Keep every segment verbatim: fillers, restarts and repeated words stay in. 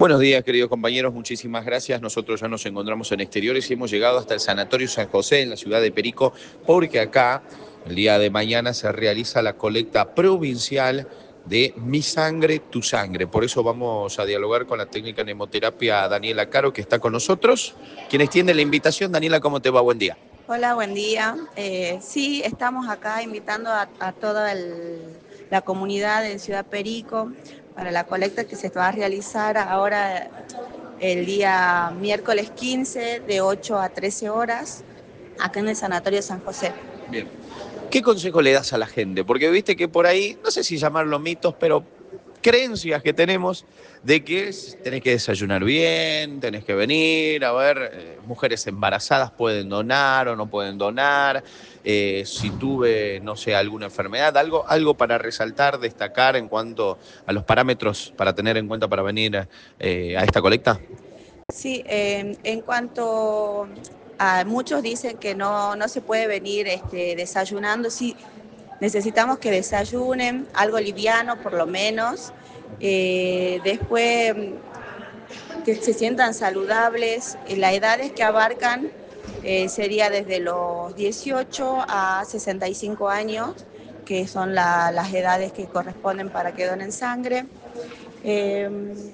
Buenos días, queridos compañeros, muchísimas gracias. Nosotros ya nos encontramos en exteriores y hemos llegado hasta el Sanatorio San José, en la ciudad de Perico, porque acá, el día de mañana, se realiza la colecta provincial de Mi Sangre, Tu Sangre. Por eso vamos a dialogar con la técnica en hemoterapia Daniela Caro, que está con nosotros, quien extiende la invitación. Daniela, ¿cómo te va? Buen día. Hola, buen día. Eh, sí, estamos acá invitando a, a toda el, la comunidad de Ciudad Perico para la colecta que se va a realizar ahora el día miércoles quince de ocho a trece horas acá en el Sanatorio San José. Bien. ¿Qué consejo le das a la gente? Porque viste que por ahí, no sé si llamarlo mitos, pero creencias que tenemos de que tenés que desayunar bien, tenés que venir, a ver, eh, mujeres embarazadas pueden donar o no pueden donar, eh, si tuve, no sé, alguna enfermedad, algo, algo para resaltar, destacar en cuanto a los parámetros para tener en cuenta para venir eh, a esta colecta. Sí, eh, en cuanto a muchos dicen que no, no se puede venir este, desayunando, sí, necesitamos que desayunen algo liviano por lo menos, eh, después que se sientan saludables, las edades que abarcan eh, sería desde los dieciocho a sesenta y cinco años, que son la, las edades que corresponden para que donen sangre. Eh,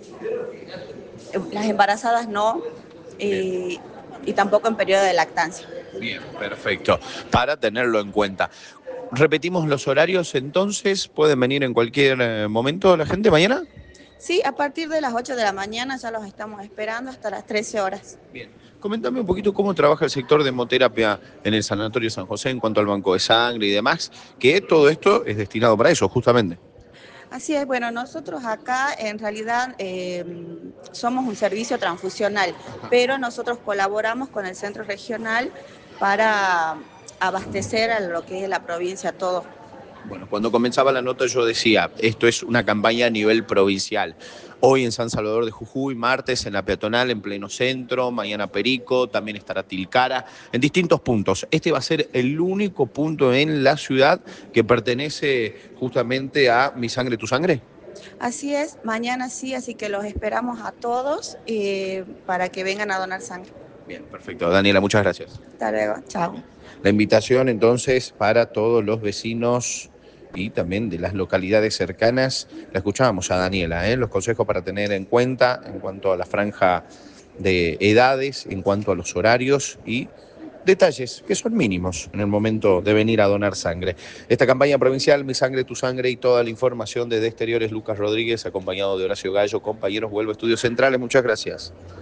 las embarazadas no, eh, y tampoco en periodo de lactancia. Bien, perfecto, para tenerlo en cuenta. Repetimos los horarios, entonces, ¿pueden venir en cualquier eh, momento la gente mañana? Sí, a partir de las ocho de la mañana ya los estamos esperando hasta las trece horas. Bien. Coméntame un poquito cómo trabaja el sector de hemoterapia en el Sanatorio San José en cuanto al banco de sangre y demás, que todo esto es destinado para eso, justamente. Así es, bueno, nosotros acá en realidad eh, somos un servicio transfusional, pero nosotros colaboramos con el centro regional para abastecer a lo que es la provincia todo. Bueno, cuando comenzaba la nota yo decía, esto es una campaña a nivel provincial. Hoy en San Salvador de Jujuy, martes en la peatonal, en pleno centro, mañana Perico, también estará Tilcara, en distintos puntos. Este va a ser el único punto en la ciudad que pertenece justamente a Mi Sangre, Tu Sangre. Así es, mañana sí, así que los esperamos a todos eh, para que vengan a donar sangre. Bien, perfecto. Daniela, muchas gracias. Hasta luego, chao. La invitación entonces para todos los vecinos y también de las localidades cercanas. La escuchábamos a Daniela, ¿eh? Los consejos para tener en cuenta en cuanto a la franja de edades, en cuanto a los horarios y detalles que son mínimos en el momento de venir a donar sangre. Esta campaña provincial, Mi Sangre, Tu Sangre, y toda la información desde Exteriores, Lucas Rodríguez, acompañado de Horacio Gallo. Compañeros, vuelvo a Estudios Centrales. Muchas gracias.